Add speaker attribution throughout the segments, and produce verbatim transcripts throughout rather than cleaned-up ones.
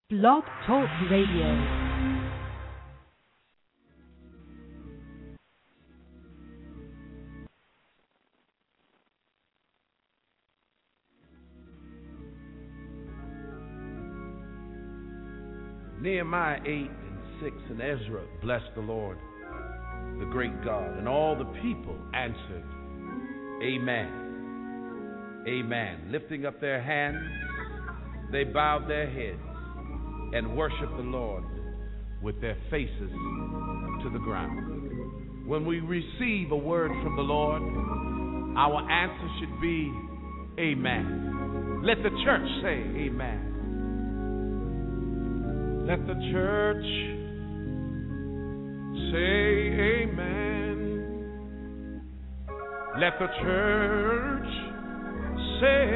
Speaker 1: Blog Talk Radio.
Speaker 2: Nehemiah eight and six and Ezra blessed the Lord, the great God, and all the people answered, Amen. Amen. Lifting up their hands, they bowed their heads and worshiped the Lord with their faces to the ground. When we receive a word from the Lord, our answer should be, Amen. Let the church say, Amen. Let the church say amen. Let the church say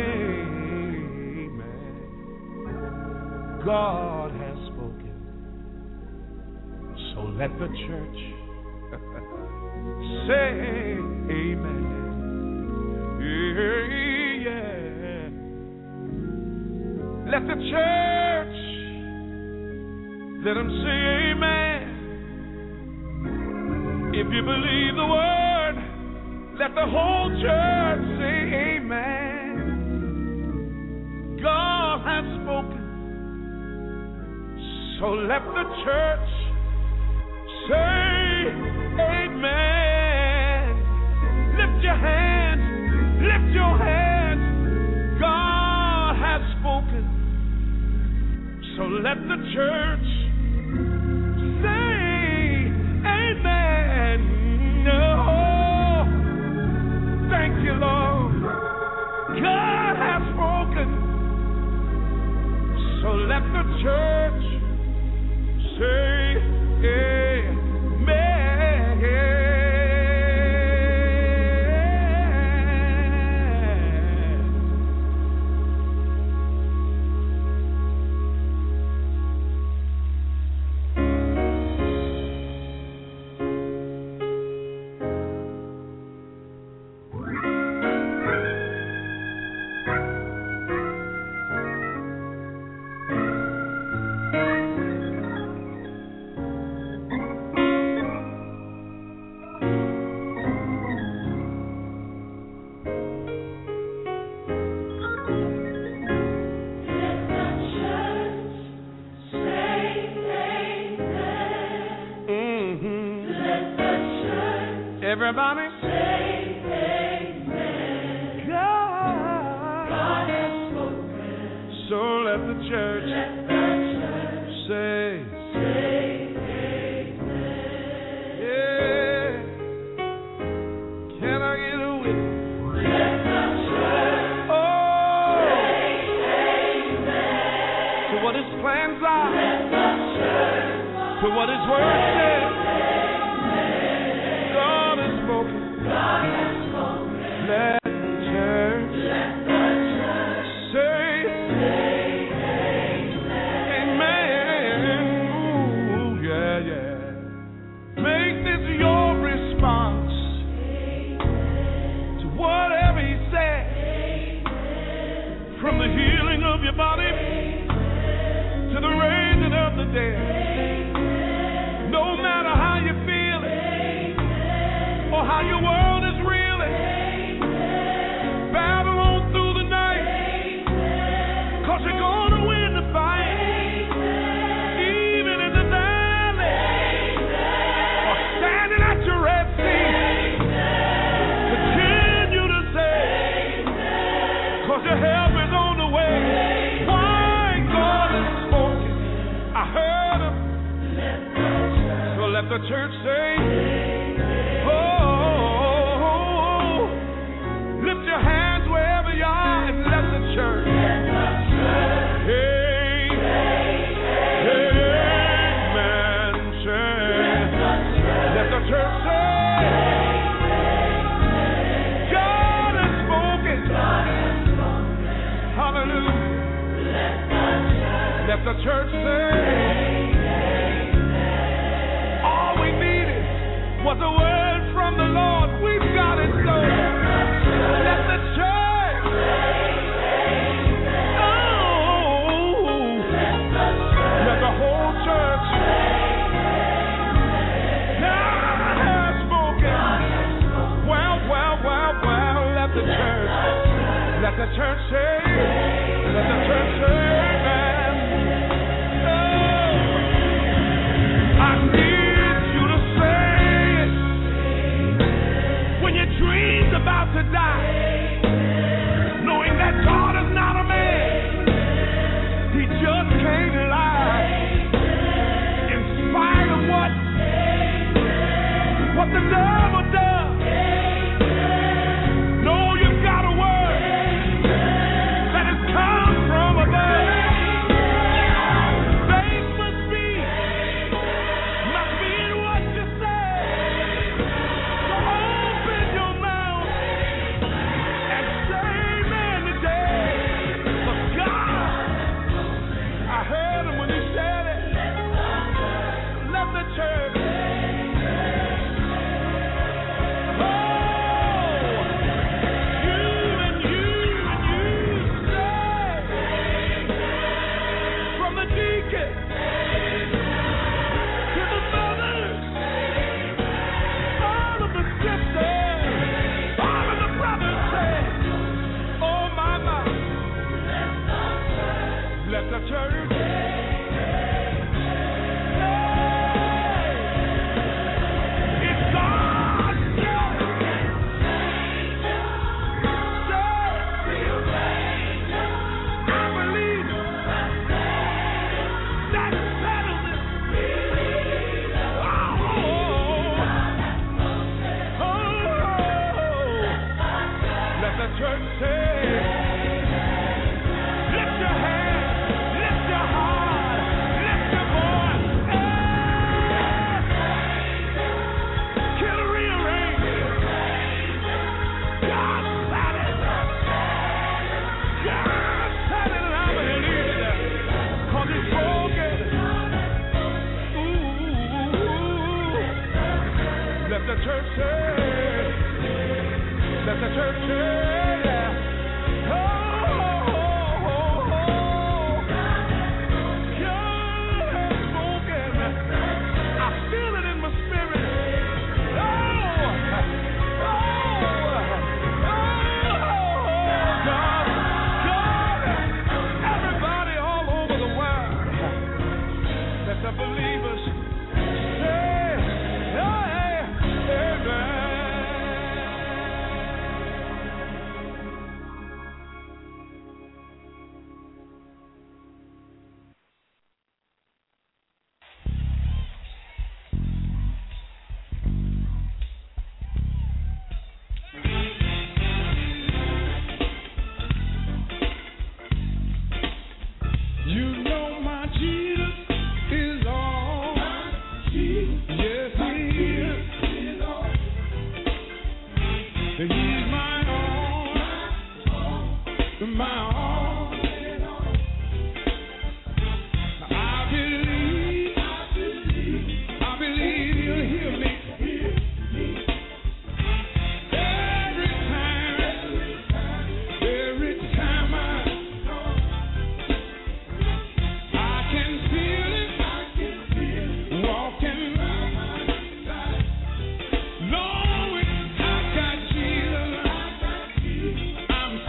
Speaker 2: amen. God has spoken, so let the church say amen. Yeah. Let the church, let them say amen. If you believe the word, let the whole church say amen. God has spoken, so let the church say amen. Lift your hands, lift your hands. God has spoken, so let the church say amen. No, thank you, Lord. God has spoken, so let the church say amen. Everybody say amen. God, God has spoken, so let the church, let the church say, say amen. Yeah. Can I get a witness? Let the church, oh, say amen. To what his plans are, let the church, to what his word says. God has spoken. Let the church, let the church say, say amen. Amen. Ooh, yeah, yeah. Make this your response, amen, to whatever he said. Amen. From the healing of your body, amen, to the raising of the dead. Amen. No matter how you feel it, amen, or how your world is reeling, amen, battle on through the night, amen, cause you're gonna win the fight, amen, even in the valley, amen, or standing at your Red Sea, amen, continue to say, amen, cause your help is on the way, amen. Why? God has spoken, I heard him, so let the church say, amen. Oh, lift your hands wherever you are and let the church, let the church, hey, hey, amen, say, let the church say, God has spoken, hallelujah, let the church say, all we needed was a word from the Lord. We've got it, so let the church, oh, let the church church say, let the church say, man. Oh, I need you to say it when your dream's about to die, knowing that God is not a man. He just can't lie. In spite of what, what the devil does.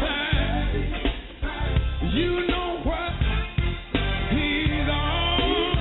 Speaker 3: You know what? He's all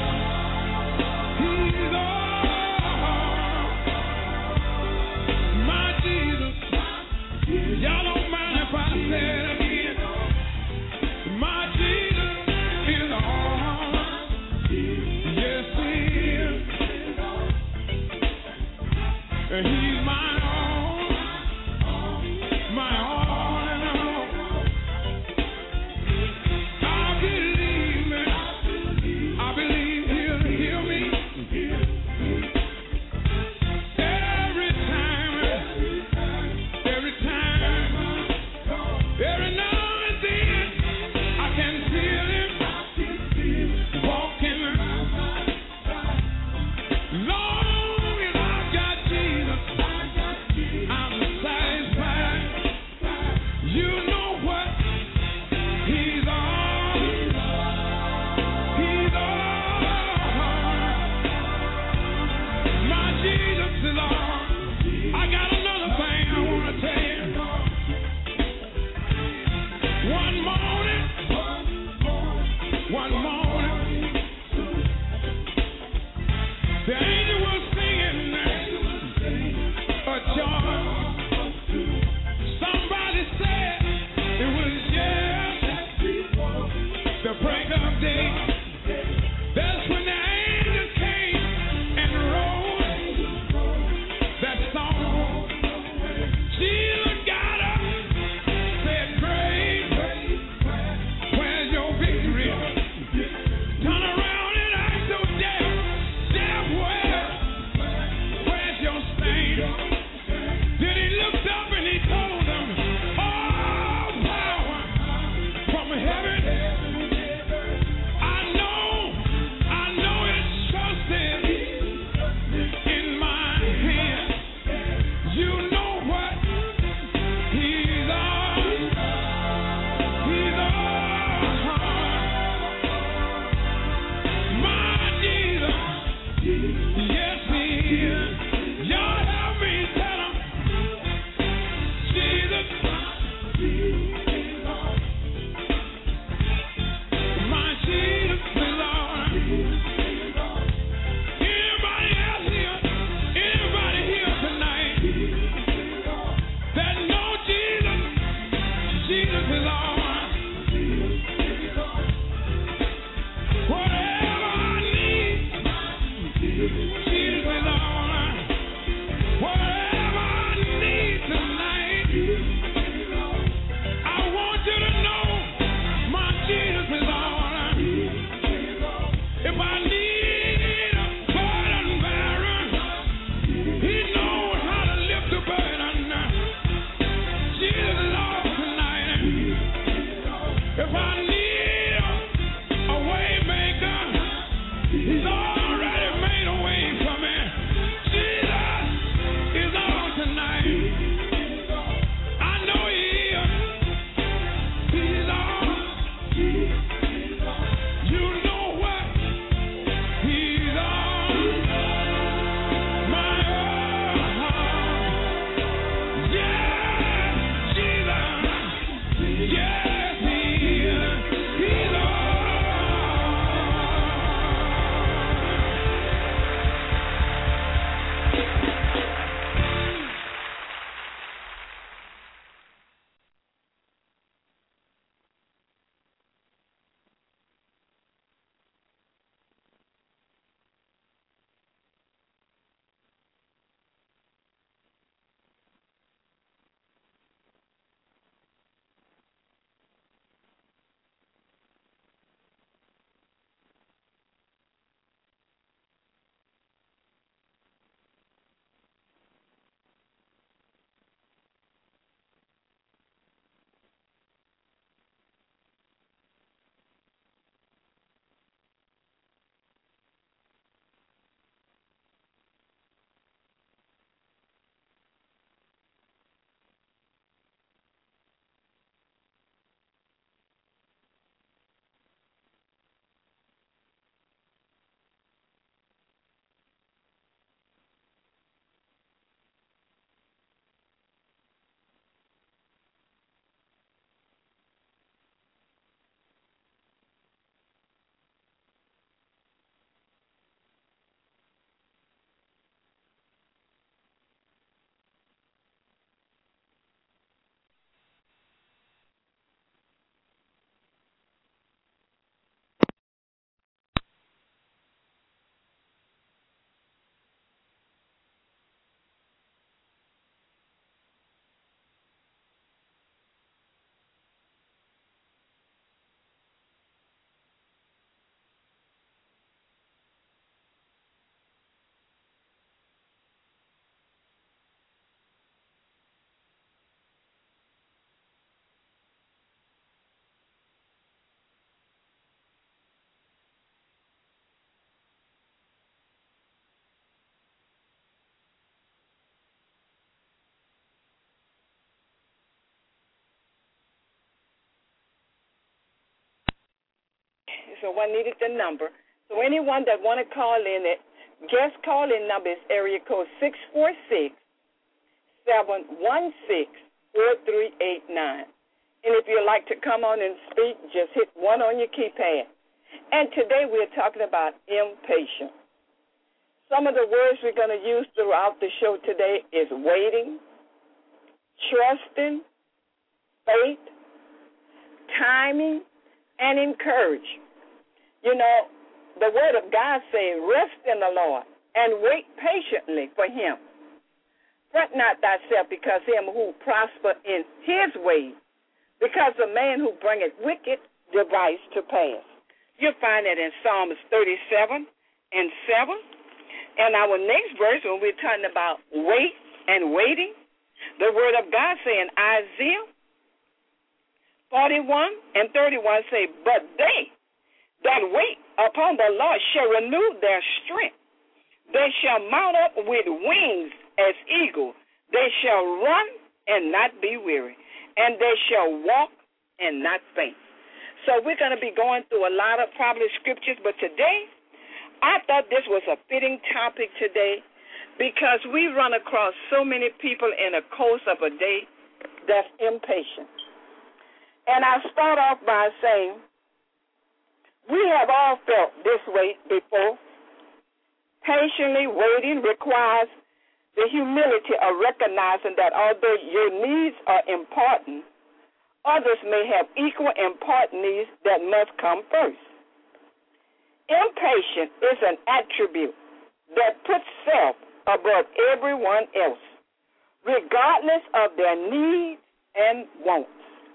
Speaker 3: so one needed the number. So anyone that want to call in, it guest call-in number is area code six four six, seven one six, four three eight nine. And if you'd like to come on and speak, just hit one on your keypad. And today we're talking about impatient. Some of the words we're going to use throughout the show today is waiting, trusting, faith, timing, and encourage. You know, the word of God says, rest in the Lord and wait patiently for him. Fret not thyself because him who prosper in his ways, because the man who bringeth wicked device to pass. You'll find that in Psalms thirty-seven and seven. And our next verse, when we're talking about wait and waiting, the word of God saying Isaiah forty-one and thirty-one say, but they that wait upon the Lord shall renew their strength. They shall mount up with wings as eagles. They shall run and not be weary, and they shall walk and not faint. So we're going to be going through a lot of probably scriptures, but today I thought this was a fitting topic today because we run across so many people in the course of a day that's impatient. And I'll start off by saying we have all felt this way before. Patiently waiting requires the humility of recognizing that although your needs are important, others may have equal important needs that must come first. Impatient is an attribute that puts self above everyone else, regardless of their needs and wants.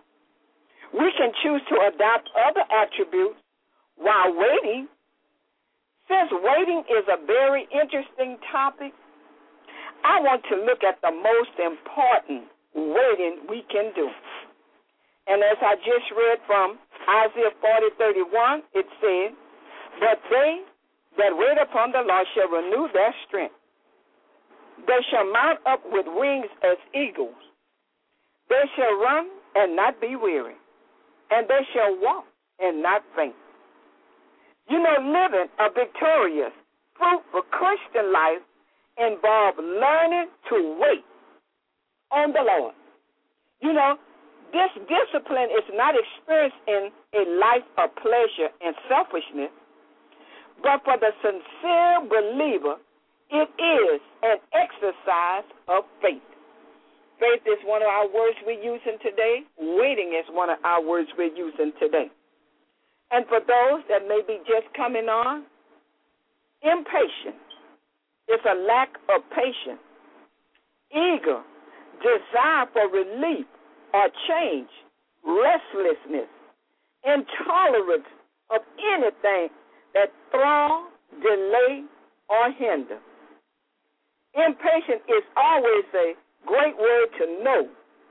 Speaker 3: We can choose to adopt other attributes while waiting. Since waiting is a very interesting topic, I want to look at the most important waiting we can do. And as I just read from Isaiah forty thirty-one, it says, but they that wait upon the Lord shall renew their strength. They shall mount up with wings as eagles. They shall run and not be weary, and they shall walk and not faint. You know, living a victorious, fruitful Christian life involves learning to wait on the Lord. You know, this discipline is not experienced in a life of pleasure and selfishness, but for the sincere believer, it is an exercise of faith. Faith is one of our words we're using today. Waiting is one of our words we're using today. And for those that may be just coming on, impatient is a lack of patience, eager, desire for relief or change, restlessness, intolerance of anything that thrall, delay, or hinder. Impatient is always a great word to know.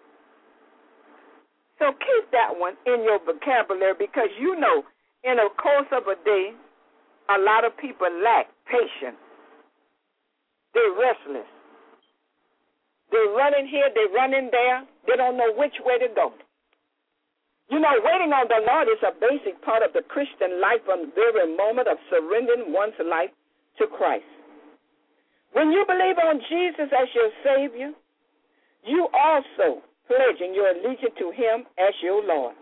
Speaker 3: So keep that one in your vocabulary because you know in the course of a day, a lot of people lack patience. They're restless. They're running here, they're running there. They don't know which way to go. You know, waiting on the Lord is a basic part of the Christian life from the very moment of surrendering one's life to Christ. When you believe on Jesus as your Savior, you also pledging your allegiance to him as your Lord.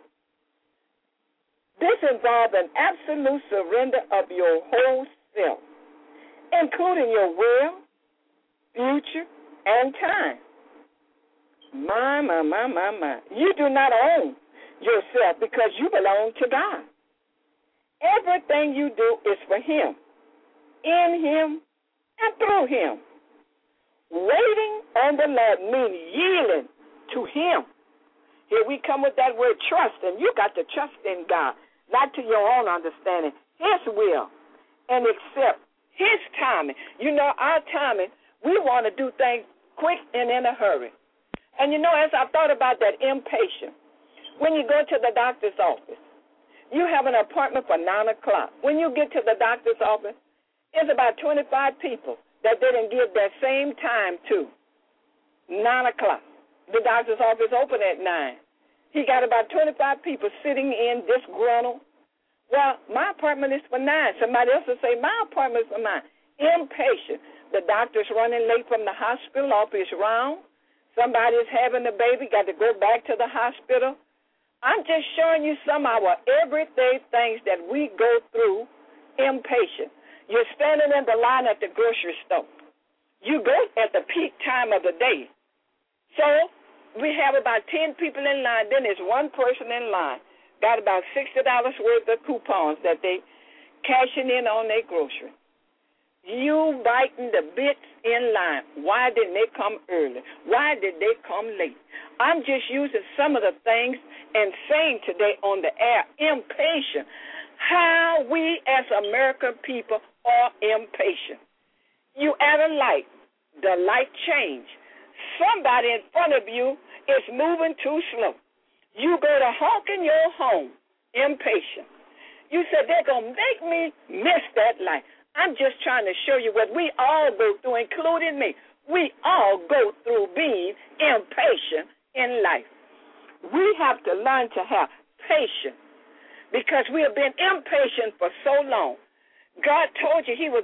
Speaker 3: This involves an absolute surrender of your whole self, including your will, future, and time. My, my, my, my, my. You do not own yourself because you belong to God. Everything you do is for him, in him, and through him. Waiting on the Lord means yielding to him. Here we come with that word trust, and you got to trust in God, not to your own understanding, his will, and accept his timing. You know, our timing, we want to do things quick and in a hurry. And you know, as I thought about that impatient, when you go to the doctor's office, you have an appointment for nine o'clock. When you get to the doctor's office, it's about twenty-five people that they didn't give that same time to. nine o'clock. The doctor's office open at nine. He got about twenty-five people sitting in disgruntled, Well, my appointment is for nine. Somebody else will say, my appointment is for nine. Impatient. The doctor's running late from the hospital off his round. Somebody's having a baby, got to go back to the hospital. I'm just showing you some of our everyday things that we go through impatient. You're standing in the line at the grocery store. You go at the peak time of the day. So we have about ten people in line. Then there's one person in line. Got about sixty dollars worth of coupons that they cashing in on their grocery. You biting the bits in line. Why didn't they come early? Why did they come late? I'm just using some of the things and saying today on the air, impatient. How we as American people are impatient. You at a light, the light change. Somebody in front of you is moving too slow. You go to honk in your home, impatient. You said they're going to make me miss that light. I'm just trying to show you what we all go through, including me. We all go through being impatient in life. We have to learn to have patience because we have been impatient for so long. God told you he was,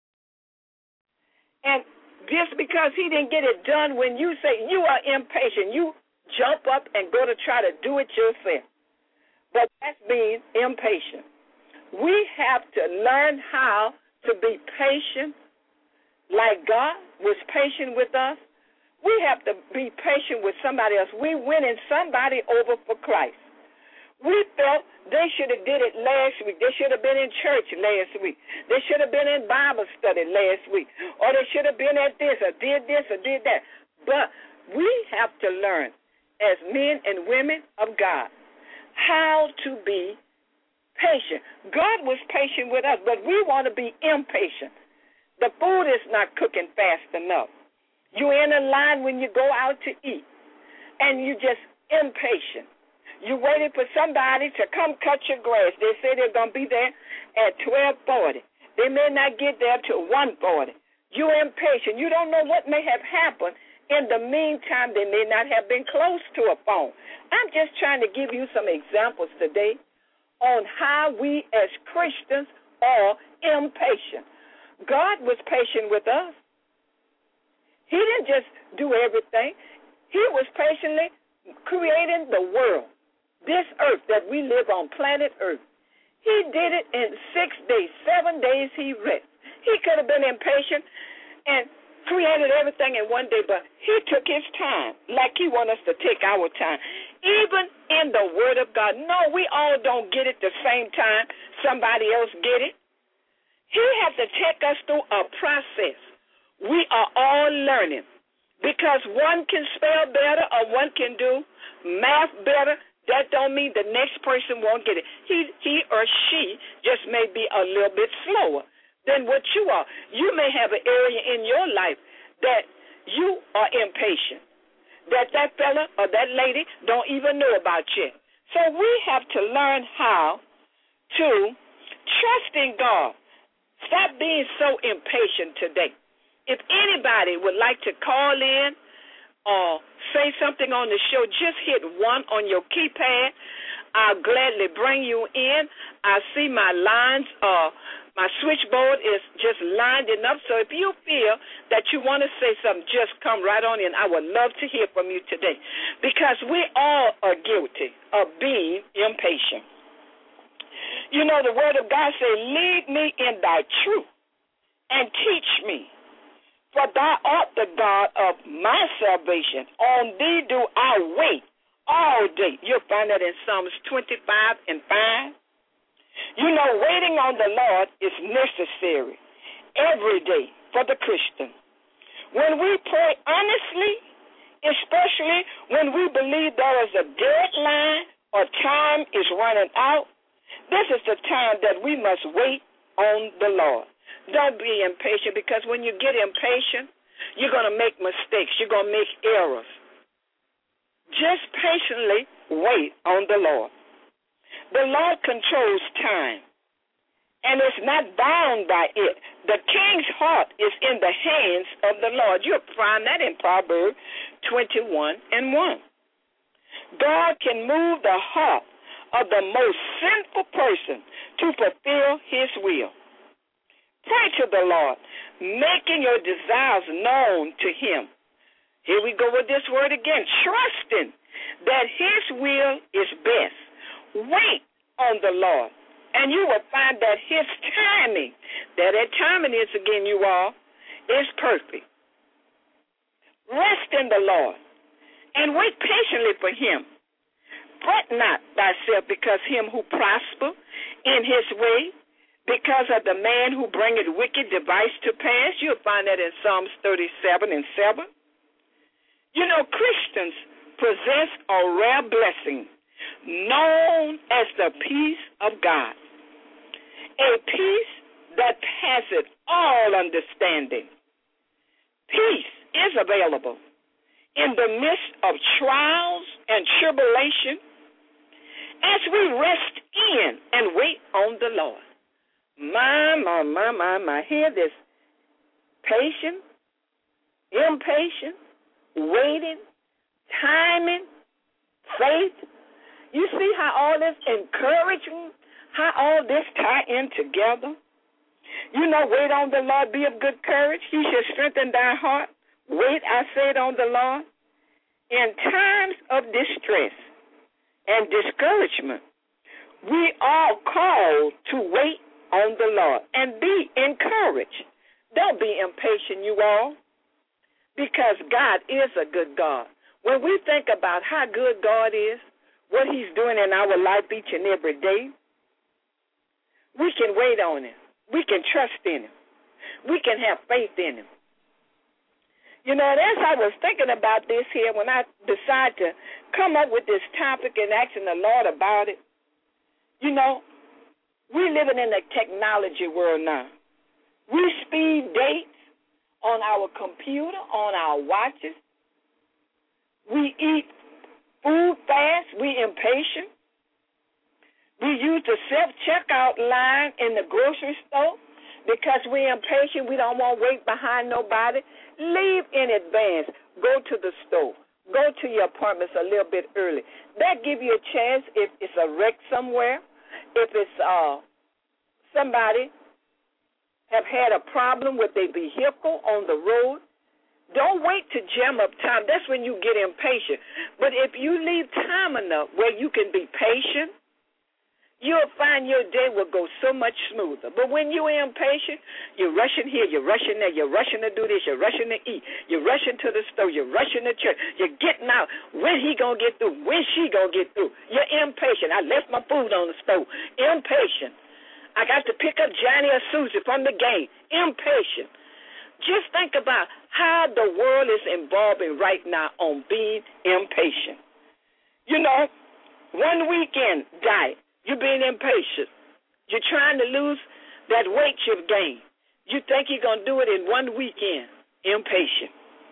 Speaker 3: and just because he didn't get it done when you say you are impatient, you jump up and go to try to do it yourself. But that's being impatient. We have to learn how to be patient like God was patient with us. We have to be patient with somebody else. We winning somebody over for Christ. We felt they should have did it last week. They should have been in church last week. They should have been in Bible study last week. Or they should have been at this or did this or did that. But we have to learn as men and women of God how to be patient. God was patient with us, but we want to be impatient. The food is not cooking fast enough. You're in a line when you go out to eat, and you're just impatient. You're waiting for somebody to come cut your grass. They say they're going to be there at twelve forty. They may not get there till one forty. You're impatient. You don't know what may have happened. In the meantime, they may not have been close to a phone. I'm just trying to give you some examples today on how we as Christians are impatient. God was patient with us. He didn't just do everything. He was patiently creating the world, this earth that we live on, planet Earth. He did it in six days. Seven days he rest. He could have been impatient and created everything in one day, but he took his time like he wants us to take our time. Even in the Word of God. No, we all don't get it the same time somebody else get it. He has to take us through a process. We are all learning because one can spell better or one can do math better. That don't mean the next person won't get it. He, he or she just may be a little bit slower than what you are. You may have an area in your life that you are impatient, that that fella or that lady don't even know about yet. So we have to learn how to trust in God. Stop being so impatient today. If anybody would like to call in or say something on the show, just hit one on your keypad. I'll gladly bring you in. I see my lines, uh, my switchboard is just lined enough. So if you feel that you want to say something, just come right on in. I would love to hear from you today because we all are guilty of being impatient. You know, the Word of God says, lead me in thy truth and teach me. For thou art the God of my salvation. On thee do I wait all day. You'll find that in Psalms twenty-five and five. You know, waiting on the Lord is necessary every day for the Christian. When we pray honestly, especially when we believe there is a deadline or time is running out, this is the time that we must wait on the Lord. Don't be impatient because when you get impatient, you're going to make mistakes. You're going to make errors. Just patiently wait on the Lord. The Lord controls time, and is not bound by it. The king's heart is in the hands of the Lord. You'll find that in Proverbs twenty-one and one. God can move the heart of the most sinful person to fulfill his will. Pray to the Lord, making your desires known to him. Here we go with this word again, trusting that his will is best. Wait on the Lord, and you will find that his timing, that that timing is again, you all, is perfect. Rest in the Lord, and wait patiently for him. Fret not thyself because him who prosper in his way, because of the man who bringeth wicked device to pass. You'll find that in Psalms thirty-seven and seven. You know, Christians possess a rare blessing known as the peace of God, a peace that passeth all understanding. Peace is available in the midst of trials and tribulation as we rest in and wait on the Lord. My, my, my, my, my. Hear this. Patient, impatient, waiting, timing, faith. You see how all this encouraging, how all this tie in together? You know, wait on the Lord, be of good courage. He shall strengthen thy heart. Wait, I said, on the Lord. In times of distress and discouragement, we are called to wait on the Lord and be encouraged. Don't be impatient, you all, because God is a good God. When we think about how good God is, what he's doing in our life each and every day, we can wait on him. We can trust in him. We can have faith in him. You know, and as I was thinking about this here, when I decided to come up with this topic and asking the Lord about it, you know, we're living in a technology world now. We speed dates on our computer, on our watches. We eat food fast. We impatient. We use the self-checkout line in the grocery store because we're impatient. We don't want to wait behind nobody. Leave in advance. Go to the store. Go to your appointments a little bit early. That give you a chance if it's a wreck somewhere, if it's uh, somebody have had a problem with their vehicle on the road. Don't wait to jam up time. That's when you get impatient. But if you leave time enough where you can be patient, you'll find your day will go so much smoother. But when you're impatient, you're rushing here, you're rushing there, you're rushing to do this, you're rushing to eat, you're rushing to the store, you're rushing to church, you're getting out. When he going to get through? When she going to get through? You're impatient. I left my food on the stove. Impatient. I got to pick up Johnny or Susie from the game. Impatient. Just think about how the world is evolving right now on being impatient. You know, one weekend diet. You're being impatient. You're trying to lose that weight you've gained. You think you're going to do it in one weekend. Impatient.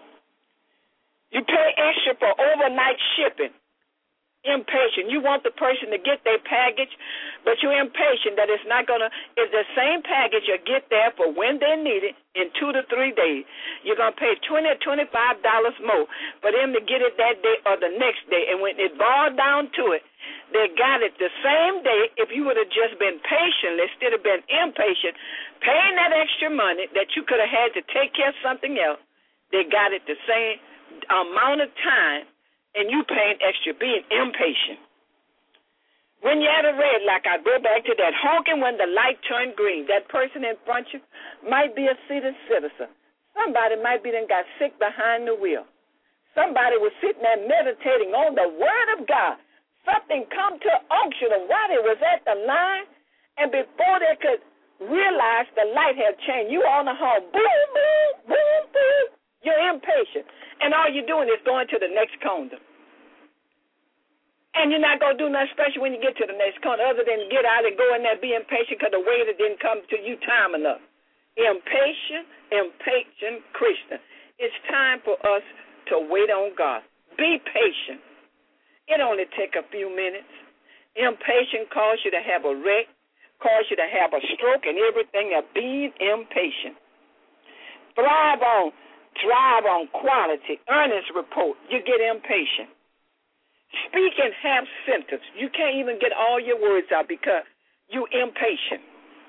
Speaker 3: You pay extra for overnight shipping. Impatient. You want the person to get their package, but you're impatient that it's not going to, if the same package will get there for when they need it in two to three days, you're going to pay twenty dollars or twenty-five dollars more for them to get it that day or the next day. And when it boiled down to it, they got it the same day. If you would have just been patient instead of been impatient, paying that extra money that you could have had to take care of something else, they got it the same amount of time, and you paying extra, being impatient. When you're at a red light, I go back to that honking when the light turned green. That person in front of you might be a seated citizen. Somebody might be then got sick behind the wheel. Somebody was sitting there meditating on the word of God. Something come to unction of why they was at the line, and before they could realize the light had changed, you on the horn, boom, boom, boom, boom. You're impatient. And all you're doing is going to the next corner. And you're not going to do nothing special when you get to the next corner other than get out and go in there, be impatient because the waiter didn't come to you time enough. Impatient, impatient Christian. It's time for us to wait on God. Be patient. It only take a few minutes. Impatient cause you to have a wreck, cause you to have a stroke and everything of being impatient. Thrive on Drive on quality, earnest report. You get impatient. Speaking half sentence. You can't even get all your words out because you impatient.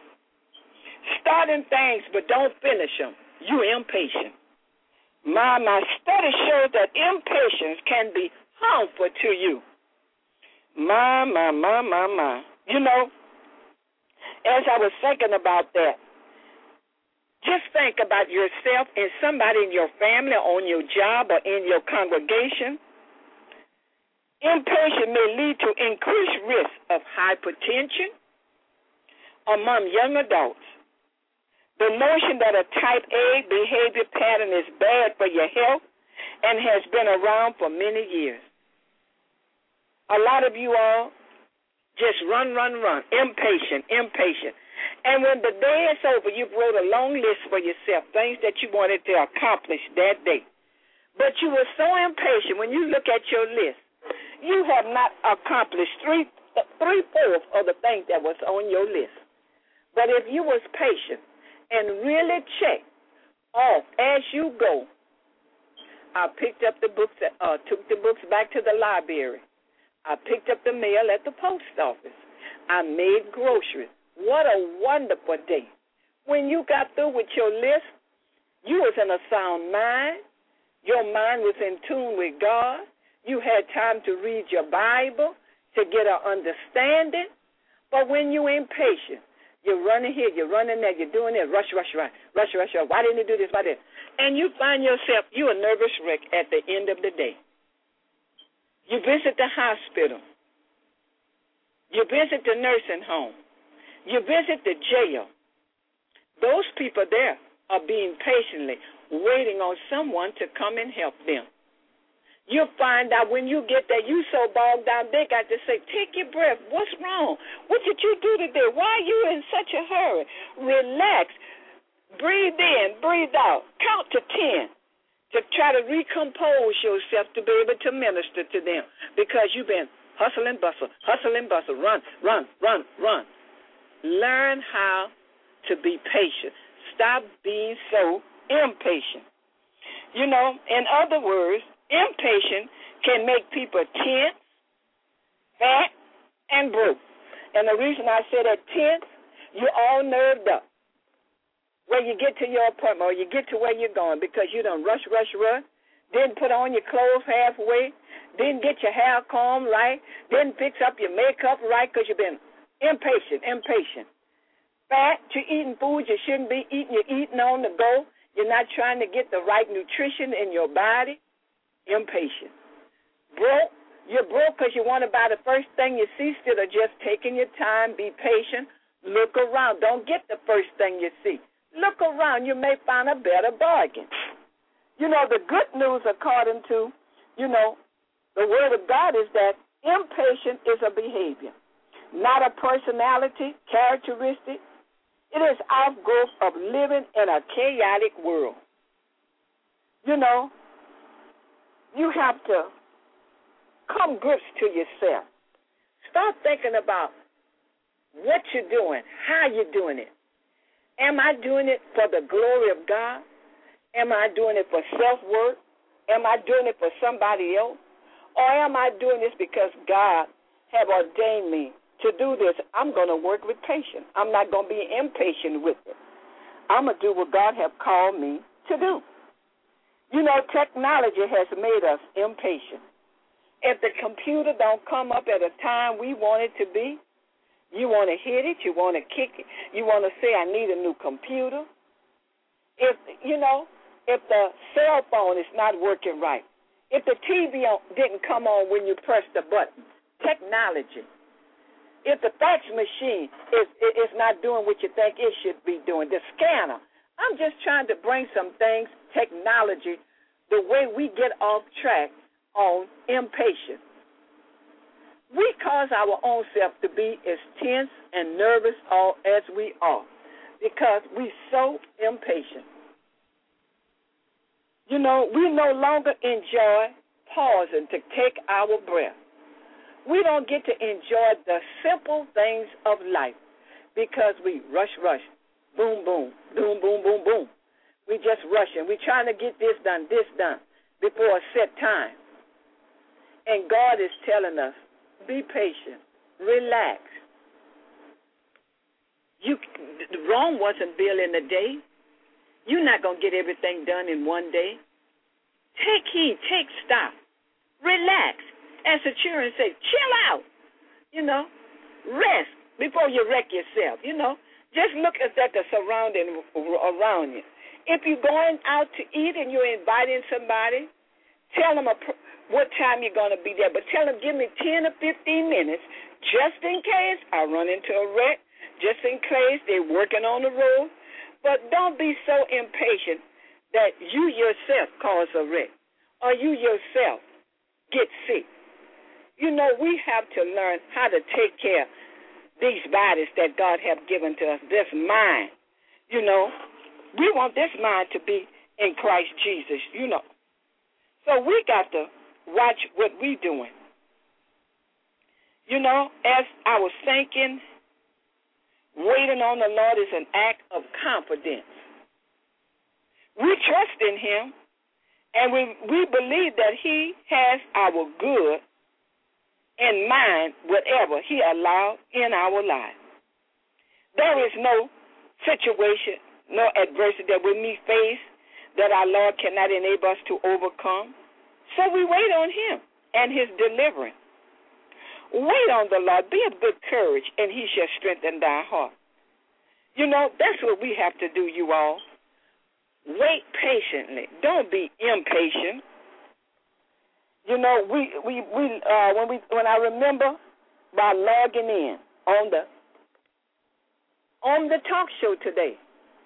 Speaker 3: Starting things but don't finish them. You impatient. My, my study shows that impatience can be harmful to you. My, my, my, my, my. You know, as I was thinking about that, just think about yourself and somebody in your family, on your job, or in your congregation. Impatience may lead to increased risk of hypertension among young adults. The notion that a type A behavior pattern is bad for your health and has been around for many years. A lot of you all just run, run, run, impatient, impatient. And when the day is over, you've wrote a long list for yourself, things that you wanted to accomplish that day. But you were so impatient when you look at your list, you have not accomplished three, three-fourths of the things that was on your list. But if you was patient and really check off as you go, I picked up the books, uh, took the books back to the library. I picked up the mail at the post office. I made groceries. What a wonderful day. When you got through with your list, you was in a sound mind. Your mind was in tune with God. You had time to read your Bible to get an understanding. But when you're impatient, you're running here, you're running there, you're doing it, rush, rush, rush, rush, rush, rush. Why didn't you do this? Why didn't? And you find yourself, you're a nervous wreck at the end of the day. You visit the hospital. You visit the nursing home. You visit the jail. Those people there are being patiently waiting on someone to come and help them. You'll find out when you get there, you so bogged down, they got to say, take your breath. What's wrong? What did you do today? Why are you in such a hurry? Relax. Breathe in, breathe out. Count to ten to try to recompose yourself to be able to minister to them because you've been hustle and bustle, hustle and bustle, run, run, run, run. Learn how to be patient. Stop being so impatient. You know, in other words, impatient can make people tense, fat, and broke. And the reason I say that tense, you're all nerved up. When you get to your appointment or you get to where you're going because you done rush, rush, rush, then put on your clothes halfway, then get your hair combed right, then fix up your makeup right because you've been impatient, impatient. Fat, you're eating food you shouldn't be eating, you're eating on the go, you're not trying to get the right nutrition in your body. Impatient. Broke, you're broke because you want to buy the first thing you see instead of just taking your time, be patient, look around. Don't get the first thing you see. Look around. You may find a better bargain. You know, the good news according to, you know, the Word of God is that impatient is a behavior, not a personality, characteristic. It is outgrowth of living in a chaotic world. You know, you have to come grips to yourself. Start thinking about what you're doing, how you're doing it. Am I doing it for the glory of God? Am I doing it for self-worth? Am I doing it for somebody else? Or am I doing this because God have ordained me to do this? I'm going to work with patience. I'm not going to be impatient with it. I'm going to do what God have called me to do. You know, technology has made us impatient. If the computer don't come up at a time we want it to be, you want to hit it, you want to kick it, you want to say, I need a new computer. If, you know, if the cell phone is not working right, if the T V didn't come on when you press the button, technology. If the fax machine is, is not doing what you think it should be doing, the scanner. I'm just trying to bring some things, technology, the way we get off track on impatience. We cause our own self to be as tense and nervous all as we are because we're so impatient. You know, we no longer enjoy pausing to take our breath. We don't get to enjoy the simple things of life because we rush, rush, boom, boom, boom, boom, boom, boom. We just rushing. We're trying to get this done, this done before a set time. And God is telling us, be patient, relax. You, Rome wasn't built in a day. You're not going to get everything done in one day. Take heed, take stock, relax. As the children say, chill out. You know, rest before you wreck yourself. You know, just look at the surrounding around you. If you're going out to eat and you're inviting somebody, tell them a, what time you're going to be there. But tell them, give me ten or fifteen minutes just in case I run into a wreck, just in case they're working on the road. But don't be so impatient that you yourself cause a wreck or you yourself get sick. You know, we have to learn how to take care of these bodies that God has given to us, this mind. You know, we want this mind to be in Christ Jesus, you know. So we got to watch what we're doing. You know, as I was thinking, waiting on the Lord is an act of confidence. We trust in him, and we, we believe that he has our good in mind, whatever he allowed in our lives. There is no situation, no adversity that we may face that our Lord cannot enable us to overcome. So we wait on him and his deliverance. Wait on the Lord. Be of good courage, and he shall strengthen thy heart. You know, that's what we have to do, you all. Wait patiently. Don't be impatient. You know, we we we uh, when we when I remember by logging in on the on the talk show today,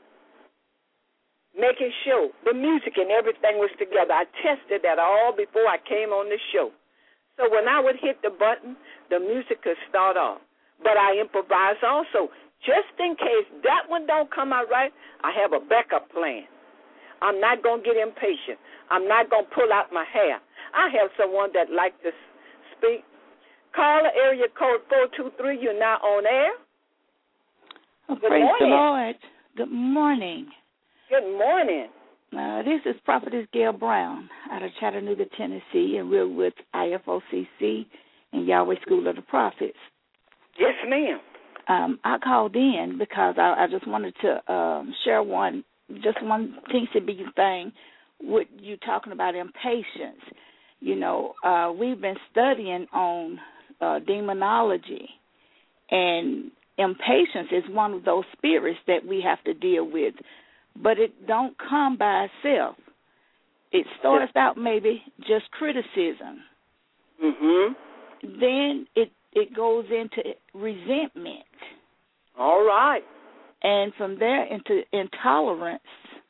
Speaker 3: making sure the music and everything was together. I tested that all before I came on the show. So when I would hit the button, the music could start off. But I improvise also. Just in case that one don't come out right, I have a backup plan. I'm not going to get impatient. I'm not going to pull out my hair. I have someone that like to speak. Caller, area code four two three, you're now on air.
Speaker 4: Well,
Speaker 3: Good
Speaker 4: praise
Speaker 3: morning.
Speaker 4: the Lord. Good morning.
Speaker 3: Good morning.
Speaker 4: Uh, this is Prophetess Gail Brown out of Chattanooga, Tennessee, and we're with I F O C C and Yahweh School of the Prophets.
Speaker 3: Yes, ma'am.
Speaker 4: Um, I called in because I, I just wanted to um, share one, just one teensy bitty thing with you talking about impatience. You know, uh, we've been studying on uh, demonology, and impatience is one of those spirits that we have to deal with. But it don't come by itself. It starts out maybe just criticism.
Speaker 3: Mm-hmm.
Speaker 4: Then it, it goes into resentment.
Speaker 3: All right.
Speaker 4: And from there into intolerance.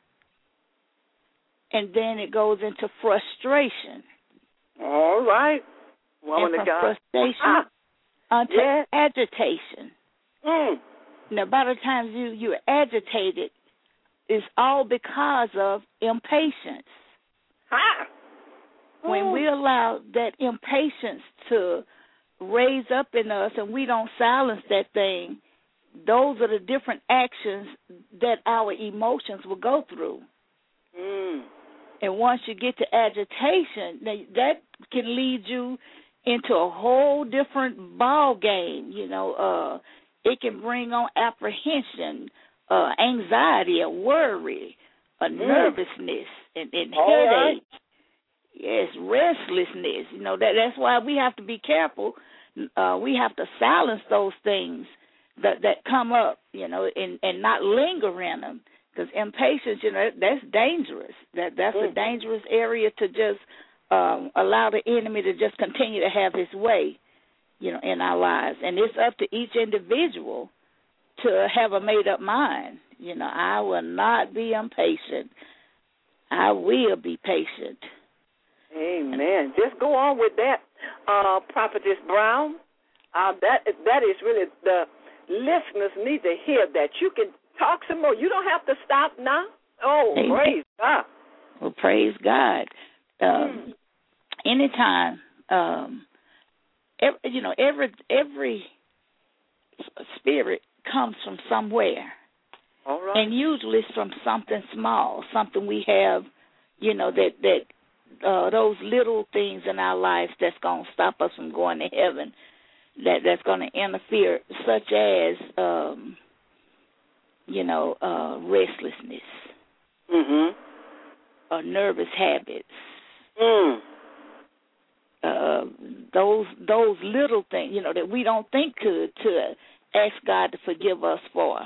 Speaker 4: And then it goes into frustration.
Speaker 3: All right. Woman
Speaker 4: and
Speaker 3: of
Speaker 4: from
Speaker 3: God.
Speaker 4: frustration
Speaker 3: Ah.
Speaker 4: onto
Speaker 3: Yeah.
Speaker 4: agitation.
Speaker 3: Mm.
Speaker 4: Now, by the time you, you're agitated, it's all because of impatience.
Speaker 3: Ha.
Speaker 4: When
Speaker 3: Mm.
Speaker 4: we allow that impatience to raise up in us and we don't silence that thing, those are the different actions that our emotions will go through.
Speaker 3: Mm.
Speaker 4: And once you get to agitation, that can lead you into a whole different ball game. You know, uh, it can bring on apprehension, uh, anxiety, a worry, a
Speaker 3: Mm.
Speaker 4: nervousness, and, and
Speaker 3: All
Speaker 4: headache.
Speaker 3: right.
Speaker 4: Yes, restlessness. You know, that that's why we have to be careful. Uh, we have to silence those things that that come up, you know, and, and not linger in them. Because impatience, you know, that's dangerous. That That's
Speaker 3: Mm.
Speaker 4: a dangerous area to just um, allow the enemy to just continue to have his way, you know, in our lives. And it's up to each individual to have a made-up mind. You know, I will not be impatient. I will be patient.
Speaker 3: Amen. Just go on with that, uh, Prophetess Brown. Uh, that that is really, the listeners need to hear that. You can talk some more. You don't have to stop now. Oh,
Speaker 4: Amen.
Speaker 3: praise God.
Speaker 4: Well, praise God.
Speaker 3: Mm.
Speaker 4: Um, anytime, um, every, you know, every every spirit comes from somewhere.
Speaker 3: All right.
Speaker 4: And usually it's from something small, something we have, you know, that, that uh, those little things in our lives that's going to stop us from going to heaven, that that's going to interfere, such as, um, you know, uh, restlessness,
Speaker 3: Mhm.
Speaker 4: or nervous habits.
Speaker 3: Mm.
Speaker 4: Uh, those those little things, you know, that we don't think to to ask God to forgive us for.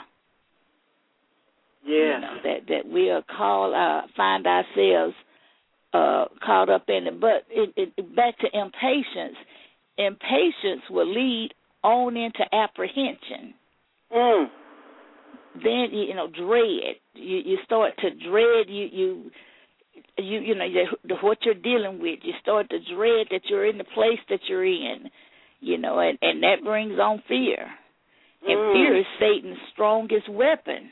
Speaker 3: Yeah.
Speaker 4: You know, that that we'll call, uh, find ourselves uh, caught up in it. But it, it, back to impatience. Impatience will lead on into apprehension.
Speaker 3: Mm.
Speaker 4: Then you know, dread. You you start to dread. You you. You you know the, what you're dealing with. You start to dread that you're in the place that you're in, you know, and, and that brings on fear. And
Speaker 3: Mm.
Speaker 4: fear is Satan's strongest weapon.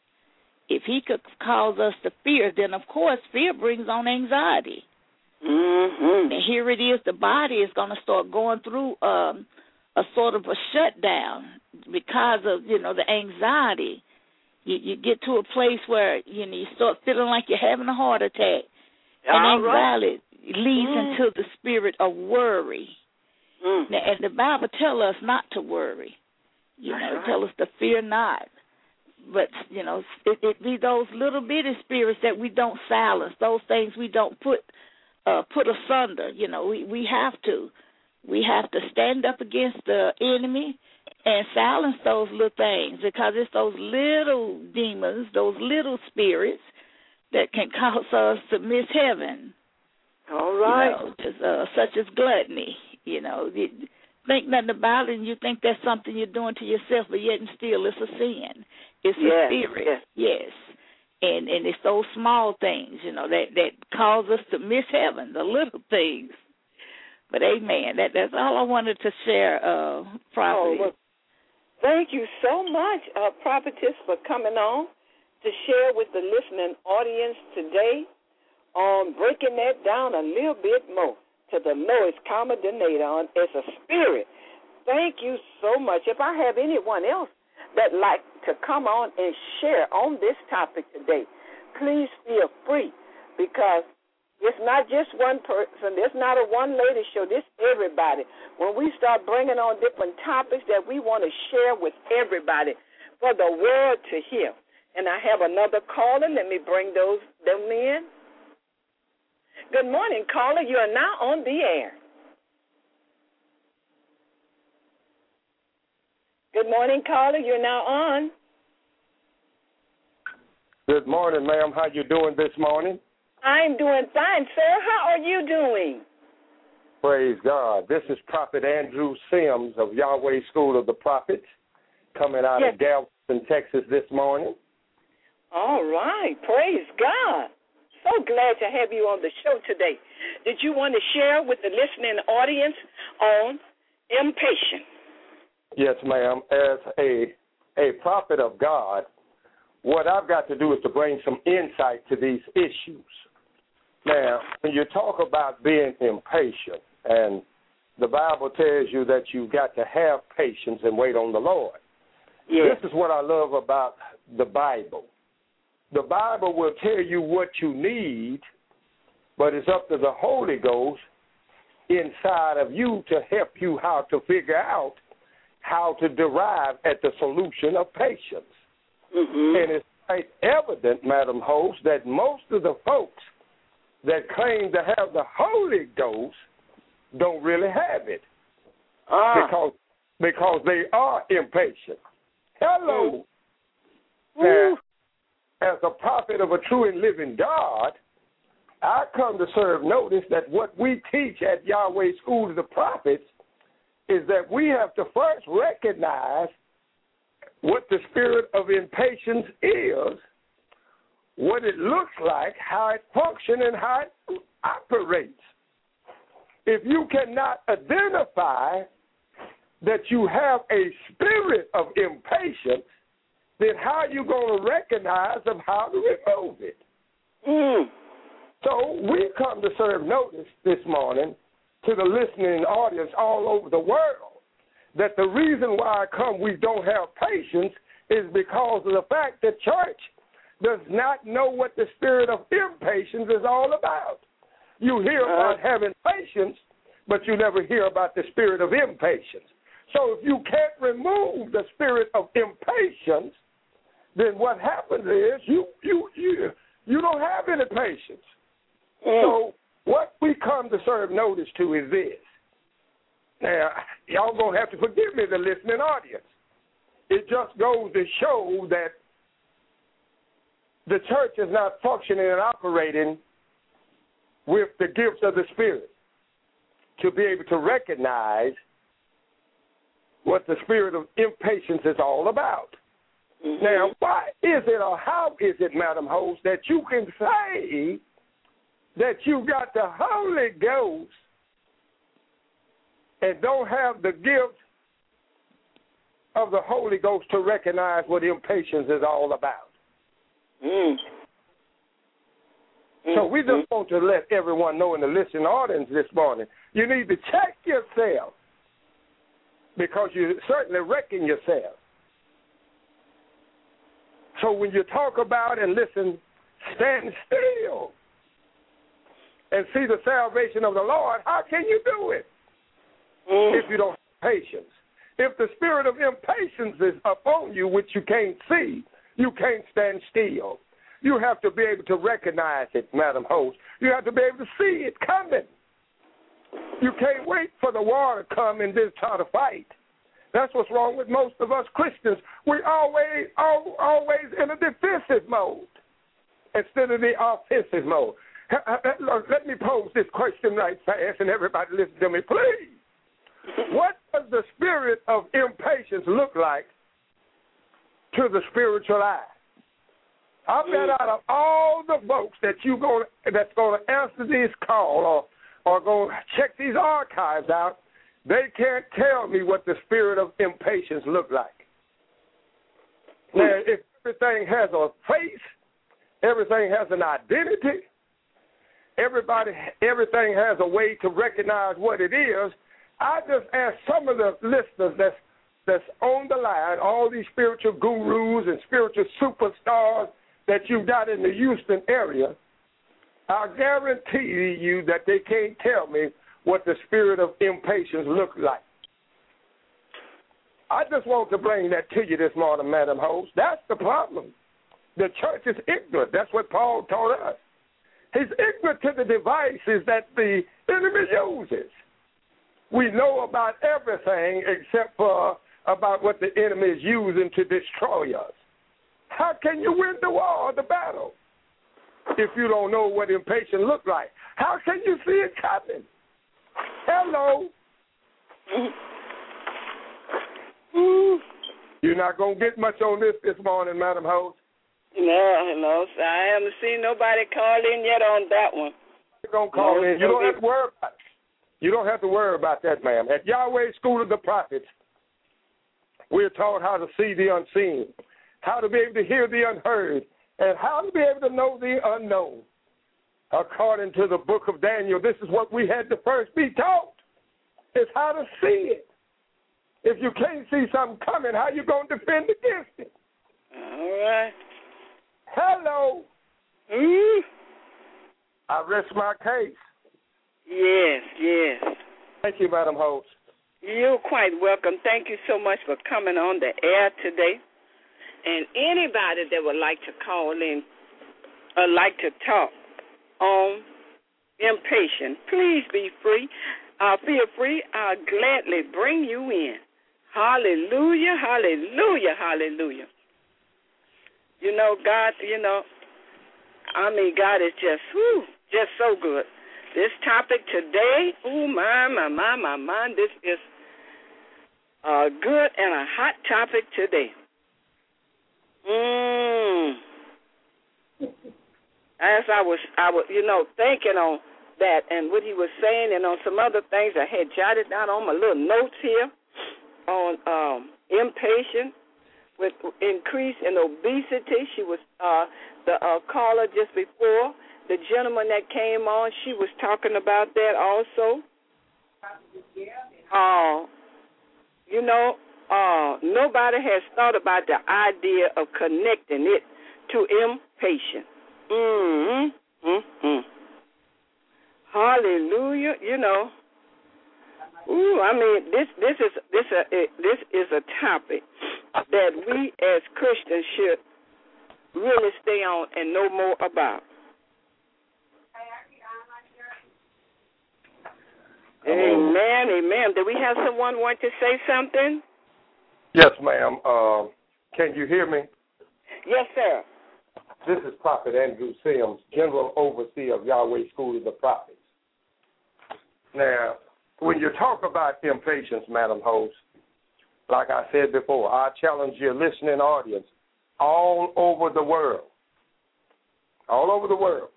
Speaker 4: If he could cause us to fear, then of course fear brings on anxiety.
Speaker 3: Mm-hmm.
Speaker 4: And here it is, the body is going to start going through um, a sort of a shutdown because of, you know, the anxiety. You, you get to a place where, you know, you start feeling like you're having a heart attack. And
Speaker 3: All
Speaker 4: anxiety
Speaker 3: right.
Speaker 4: leads
Speaker 3: Mm.
Speaker 4: into the spirit of worry.
Speaker 3: Mm.
Speaker 4: Now, and the Bible tells us not to worry. You
Speaker 3: That's
Speaker 4: know,
Speaker 3: right.
Speaker 4: it tells us to fear not. But, you know, it, it be those little bitty spirits that we don't silence, those things we don't put uh, put asunder. You know, we, we have to. We have to stand up against the enemy and silence those little things, because it's those little demons, those little spirits that can cause us to miss heaven.
Speaker 3: All right.
Speaker 4: You know, just, uh, such as gluttony. You know, you think nothing about it, and you think that's something you're doing to yourself, but yet and still it's a sin. It's
Speaker 3: Yes,
Speaker 4: a spirit.
Speaker 3: yes.
Speaker 4: Yes. And and it's those small things, you know, that, that cause us to miss heaven, the little things. But amen. That that's all I wanted to share, uh, Prophet.
Speaker 3: Oh, well, thank you so much, uh, Prophetess, for coming on to share with the listening audience today on breaking that down a little bit more to the lowest common denominator on as a spirit. Thank you so much. If I have anyone else that'd like to come on and share on this topic today, please feel free, because it's not just one person. It's not a one-lady show. This everybody. When we start bringing on different topics that we want to share with everybody for the world to hear. And I have another caller. Let me bring those them in. Good morning, caller. You are now on the air. Good morning, caller. You're now on.
Speaker 5: Good morning, ma'am. How you doing this morning?
Speaker 3: I'm doing fine, sir. How are you doing?
Speaker 5: Praise God. This is Prophet Andrew Sims of Yahweh School of the Prophets, coming out
Speaker 3: Yes.
Speaker 5: of Galveston, Texas this morning.
Speaker 3: All right. Praise God. So glad to have you on the show today. Did you want to share with the listening audience on impatience?
Speaker 5: Yes, ma'am. As a a prophet of God, what I've got to do is to bring some insight to these issues. Now, when you talk about being impatient, and the Bible tells you that you've got to have patience and wait on the Lord.
Speaker 3: Yes.
Speaker 5: This is what I love about the Bible. The Bible will tell you what you need, but it's up to the Holy Ghost inside of you to help you how to figure out how to derive at the solution of patience.
Speaker 3: Mm-hmm.
Speaker 5: And it's quite evident, Madam Host, that most of the folks that claim to have the Holy Ghost don't really have it
Speaker 3: Ah.
Speaker 5: because because they are impatient. Hello.
Speaker 3: Mm.
Speaker 5: Now, as a prophet of a true and living God, I come to serve notice that what we teach at Yahweh School of the Prophets is that we have to first recognize what the spirit of impatience is, what it looks like, how it functions, and how it operates. If you cannot identify that you have a spirit of impatience, then how are you going to recognize of how to remove it?
Speaker 3: Mm.
Speaker 5: So we come to serve notice this morning to the listening audience all over the world that the reason why I come we don't have patience is because of the fact that church does not know what the spirit of impatience is all about. You hear about having patience, but you never hear about the spirit of impatience. So if you can't remove the spirit of impatience, then what happens is you you you you don't have any patience. Mm. So what we come to serve notice to is this. Now, y'all going to have to forgive me, the listening audience. It just goes to show that the church is not functioning and operating with the gifts of the Spirit to be able to recognize what the spirit of impatience is all about. Mm-hmm. Now, why is it or how is it, Madam Host, that you can say that you got the Holy Ghost and don't have the gift of the Holy Ghost to recognize what impatience is all about? Mm. So we just want to let everyone know in the listening audience this morning, you need to check yourself because you certainly reckon yourself. So when you talk about and listen, stand still and see the salvation of the Lord, how can you do it mm. if you don't have patience? If the spirit of impatience is upon you, which you can't see, you can't stand still. You have to be able to recognize it, Madam Host. You have to be able to see it coming. You can't wait for the war to come and then try to fight. That's what's wrong with most of us Christians. We're always, always in a defensive mode instead of the offensive mode. Let me pose this question right fast, and everybody listen to me, please. What does the spirit of impatience look like to the spiritual eye? I bet out of all the folks that you going that's going to answer this call or or going to check these archives out, they can't tell me what the spirit of impatience look like. Now, if everything has a face, everything has an identity, everybody, everything has a way to recognize what it is, I just ask some of the listeners that's that's on the line, all these spiritual gurus and spiritual superstars that you've got in the Houston area, I guarantee you that they can't tell me what the spirit of impatience looks like. I just want to bring that to you this morning, Madam Host. That's the problem. The church is ignorant. That's what Paul taught us. He's ignorant to the devices that the enemy uses. We know about everything except for about what the enemy is using to destroy us. How can you win the war or the battle if you don't know what impatience looks like? How can you see it coming? Hello. You're not going to get much on this this morning, Madam Host.
Speaker 3: No, no, I haven't seen nobody call in yet on that one.
Speaker 5: You're going to call no, in. You don't have to worry about it. You don't have to worry about that, ma'am. At Yahweh School of the Prophets, we're taught how to see the unseen, how to be able to hear the unheard, and how to be able to know the unknown. According to the book of Daniel, this is what we had to first be taught, is how to see it. If you can't see something coming, how you going to defend against it?
Speaker 3: All right.
Speaker 5: Hello.
Speaker 3: Mm.
Speaker 5: I rest my case.
Speaker 3: Yes, yes.
Speaker 5: Thank you, Madam Host.
Speaker 3: You're quite welcome. Thank you so much for coming on the air today. And anybody that would like to call in or like to talk on impatience, please be free. Uh, feel free. I'll gladly bring you in. Hallelujah, hallelujah, hallelujah. You know, God, you know, I mean, God is just, whew, just so good. This topic today, oh, my, my, my, my, my, this is a good and a hot topic today. Mm. As I was, I was, you know, thinking on that and what he was saying and on some other things I had jotted down on my little notes here on um, impatience with increase in obesity. She was uh, the uh, caller just before. The gentleman that came on, she was talking about that also. Uh, you know, uh, nobody has thought about the idea of connecting it to impatience. Mm-hmm. Mm-hmm. Hallelujah. You know, ooh, I mean, this this is this a this is a topic that we as Christians should really stay on and know more about. Amen, amen. Do we have someone want to say something?
Speaker 5: Yes, ma'am. Uh, can you hear me?
Speaker 3: Yes, sir.
Speaker 5: This is Prophet Andrew Sims, General Overseer of Yahweh School of the Prophets. Now, when you talk about impatience, Madam Host, like I said before, I challenge your listening audience all over the world, all over the world.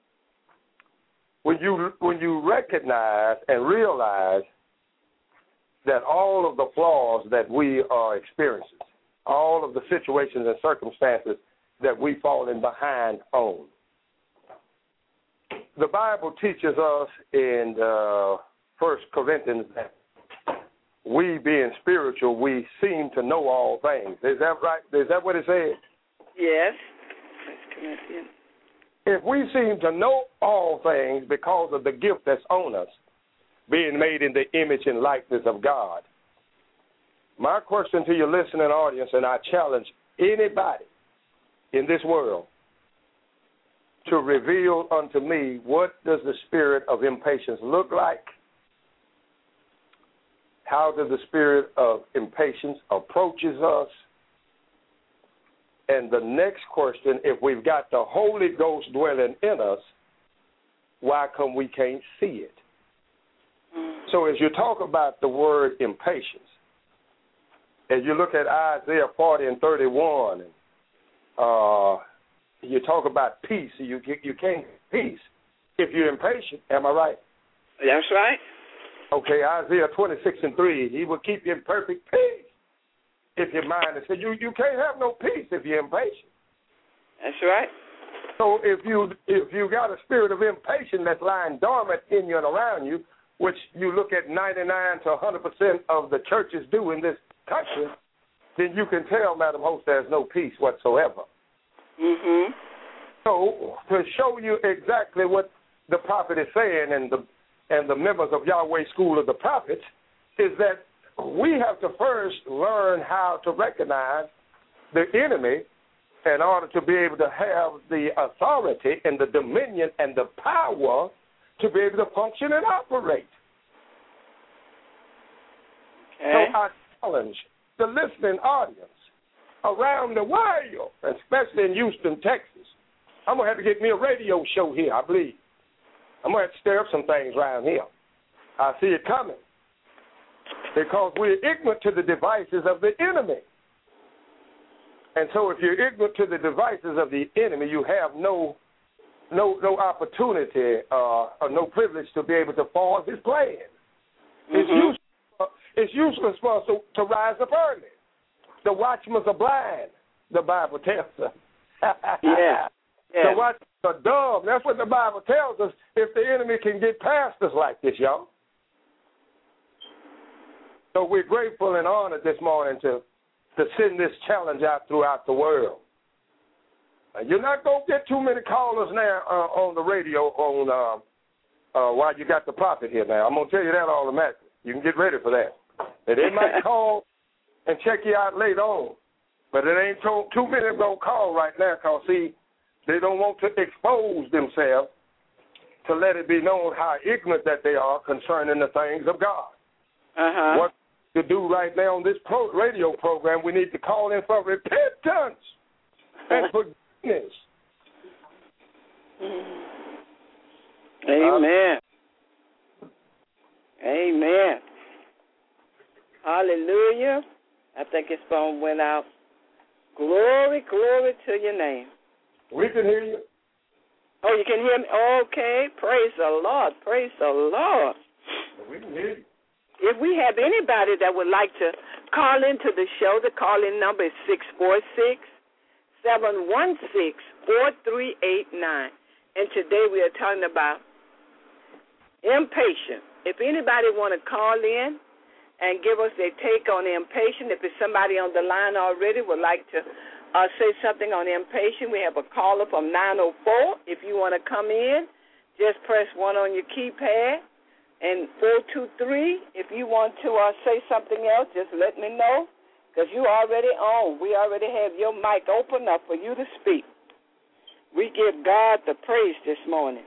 Speaker 5: When you when you recognize and realize that all of the flaws that we are experiencing, all of the situations and circumstances that we fallen behind on, the Bible teaches us in uh, First Corinthians that we, being spiritual, we seem to know all things. Is that right? Is that what it says?
Speaker 3: Yes. First Corinthians.
Speaker 5: If we seem to know all things because of the gift that's on us, being made in the image and likeness of God, my question to your listening audience, and I challenge anybody in this world to reveal unto me, what does the spirit of impatience look like? How does the spirit of impatience approaches us? And the next question, if we've got the Holy Ghost dwelling in us, why come we can't see it? So as you talk about the word impatience, as you look at Isaiah forty and thirty-one, and, uh, you talk about peace, you you can't peace if you're impatient. Am I right?
Speaker 3: That's right.
Speaker 5: Okay, Isaiah twenty-six and three, he will keep you in perfect peace if your mind is. So you, you can't have no peace if you're impatient.
Speaker 3: That's right.
Speaker 5: So if you if you got a spirit of impatience that's lying dormant in you and around you, which you look at ninety-nine to one hundred percent of the churches do in this country, then you can tell, Madam Host, there's no peace whatsoever.
Speaker 3: Mm-hmm.
Speaker 5: So to show you exactly what the prophet is saying, and the and the members of Yahweh School of the Prophets, is that we have to first learn how to recognize the enemy in order to be able to have the authority and the dominion and the power to be able to function and operate.
Speaker 3: Okay.
Speaker 5: So I challenge the listening audience around the world, especially in Houston, Texas. I'm going to have to get me a radio show here, I believe. I'm going to have to stir up some things around here. I see it coming. Because we're ignorant to the devices of the enemy. And so if you're ignorant to the devices of the enemy, you have no no no opportunity uh, or no privilege to be able to fall his plan. Mm-hmm. It's, useless, uh, it's useless for us to, to rise up early. The watchmen are blind, the Bible tells us.
Speaker 3: Yeah. Yeah.
Speaker 5: The watchmen are dumb. That's what the Bible tells us, if the enemy can get past us like this, y'all. So we're grateful and honored this morning to, to send this challenge out throughout the world. Uh, you're not going to get too many callers now uh, on the radio on uh, uh, while you got the prophet here now. I'm going to tell you that automatically. You can get ready for that. And they might call and check you out later on. But it ain't too, too many going to call right now because, see, they don't want to expose themselves to let it be known how ignorant that they are concerning the things of God.
Speaker 3: Uh-huh.
Speaker 5: What to do right now on this pro- radio program, we need to call in for repentance and forgiveness.
Speaker 3: Amen. Uh, Amen. Hallelujah. I think his phone went out. Glory, glory to your name.
Speaker 5: We can hear you.
Speaker 3: Oh, you can hear me? Okay. Praise the Lord. Praise the Lord.
Speaker 5: We can hear you.
Speaker 3: If we have anybody that would like to call into the show, the call-in number is six four six, seven one six, four three eight nine. And today we are talking about impatience. If anybody want to call in and give us their take on impatience, if it's somebody on the line already would like to uh, say something on impatience, we have a caller from nine oh four. If you want to come in just press one on your keypad. And four two three, if you want to uh, say something else, just let me know, because you already on. We already have your mic open up for you to speak. We give God the praise this morning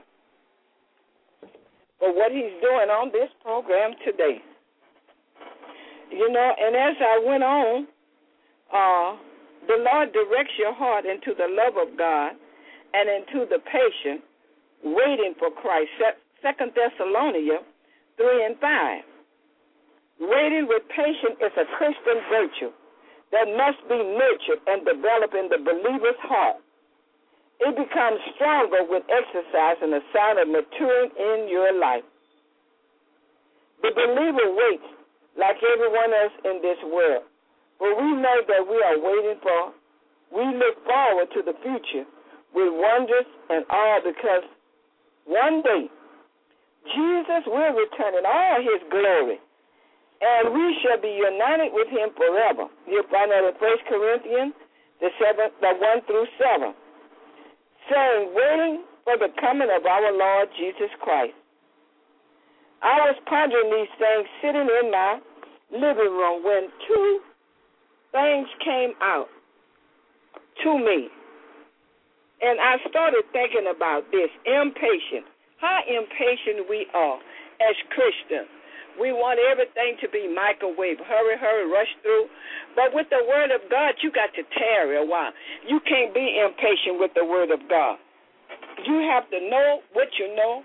Speaker 3: for what he's doing on this program today. You know, and as I went on, uh, the Lord directs your heart into the love of God and into the patient waiting for Christ. Second Thessalonians three and five. Waiting with patience is a Christian virtue that must be nurtured and developed in the believer's heart. It becomes stronger with exercise and a sign of maturing in your life. The believer waits like everyone else in this world, but we know that we are waiting for, we look forward to the future with wonders and awe, because one day Jesus will return in all his glory, and we shall be united with him forever. You'll find that in First Corinthians, the seven, the one through seven, saying, waiting for the coming of our Lord Jesus Christ. I was pondering these things sitting in my living room when two things came out to me, and I started thinking about this, impatient. How impatient we are as Christians. We want everything to be microwave, hurry, hurry, rush through. But with the Word of God, you got to tarry a while. You can't be impatient with the Word of God. You have to know what you know,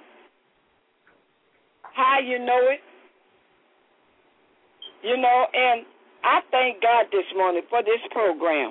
Speaker 3: how you know it. You know, and I thank God this morning for this program.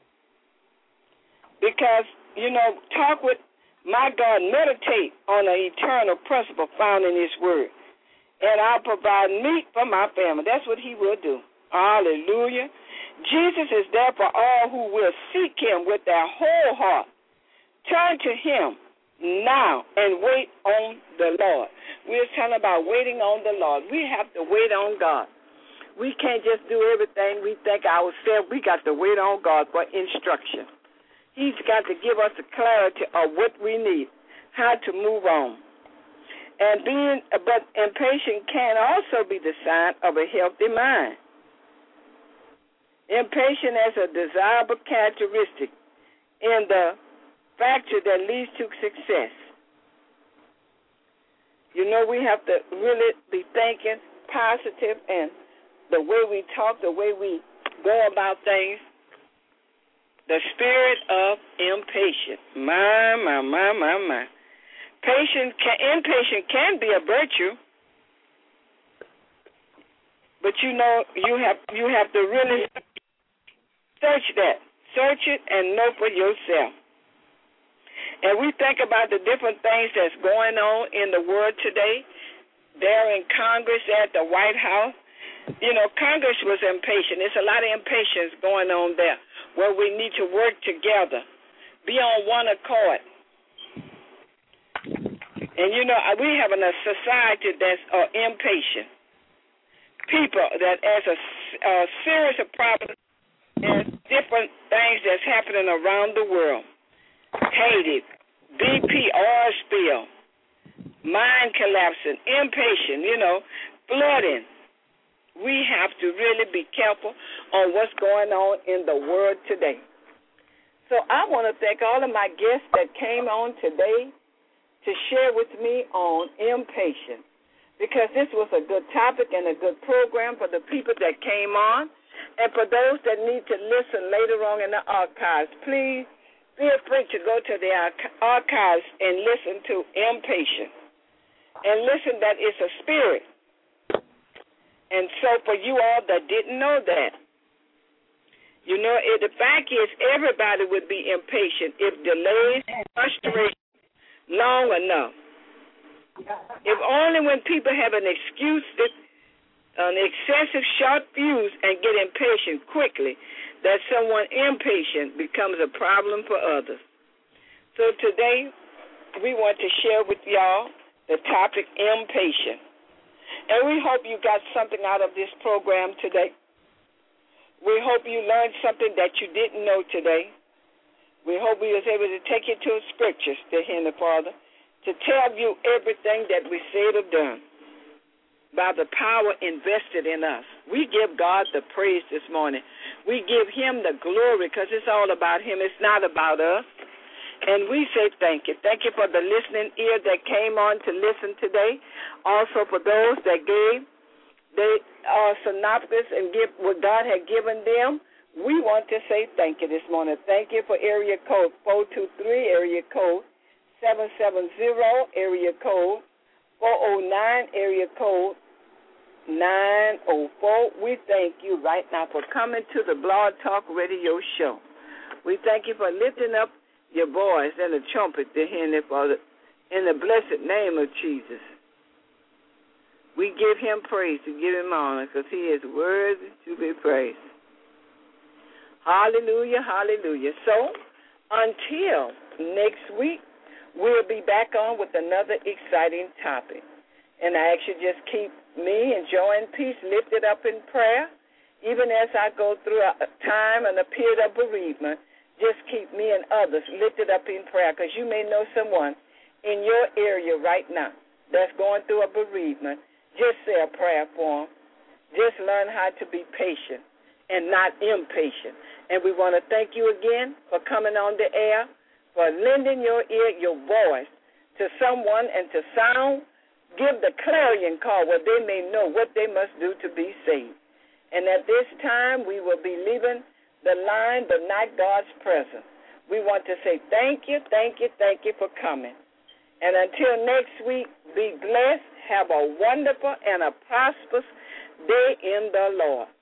Speaker 3: Because, you know, talk with my God, meditate on an eternal principle found in his word. And I'll provide meat for my family. That's what he will do. Hallelujah. Jesus is there for all who will seek him with their whole heart. Turn to him now and wait on the Lord. We're talking about waiting on the Lord. We have to wait on God. We can't just do everything we think ourselves. We got to wait on God for instruction. He's got to give us the clarity of what we need, how to move on. And being, but impatient can also be the sign of a healthy mind. Impatient as a desirable characteristic in the factor that leads to success. You know, we have to really be thinking positive, and the way we talk, the way we go about things. The spirit of impatience. My, my, my, my, my. Patient can, impatient can be a virtue, but you know you have you have to really search that, search it, and know for yourself. And we think about the different things that's going on in the world today. There in Congress, at the White House, you know, Congress was impatient. There's a lot of impatience going on there, where we need to work together, be on one accord. And, you know, we have a society that's uh, impatient. People that has a, a series of problems and different things that's happening around the world. Haiti, B P oil spill, mine collapsing, impatient, you know, flooding. We have to really be careful on what's going on in the world today. So I want to thank all of my guests that came on today to share with me on impatience, because this was a good topic and a good program for the people that came on. And for those that need to listen later on in the archives, please feel free to go to the archives and listen to impatience. And listen that it's a spirit. And so for you all that didn't know that, you know, if the fact is everybody would be impatient if delays, frustration long enough. If only when people have an excuse, that, an excessive short fuse and get impatient quickly, that someone impatient becomes a problem for others. So today we want to share with y'all the topic impatient. And we hope you got something out of this program today. We hope you learned something that you didn't know today. We hope we was able to take you to the scriptures, dear Heavenly Father, to tell you everything that we said or done by the power invested in us. We give God the praise this morning. We give him the glory because it's all about him. It's not about us. And we say thank you. Thank you for the listening ear that came on to listen today. Also for those that gave the uh, synopsis and give what God had given them. We want to say thank you this morning. Thank you for area code four two three, area code seven seven zero, area code four oh nine, area code nine oh four. We thank you right now for coming to the Blog Talk Radio Show. We thank you for lifting up your voice and the trumpet to hear it, Father, in the blessed name of Jesus. We give him praise to give him honor because he is worthy to be praised. Hallelujah, hallelujah. So, until next week, we'll be back on with another exciting topic. And I ask you just keep me and Joy and Peace lifted up in prayer. Even as I go through a time and a period of bereavement, just keep me and others lifted up in prayer because you may know someone in your area right now that's going through a bereavement. Just say a prayer for them. Just learn how to be patient and not impatient. And we want to thank you again for coming on the air, for lending your ear, your voice to someone and to sound. Give the clarion call where they may know what they must do to be saved. And at this time, we will be leaving the line, but not God's presence. We want to say thank you, thank you, thank you for coming. And until next week, be blessed. Have a wonderful and a prosperous day in the Lord.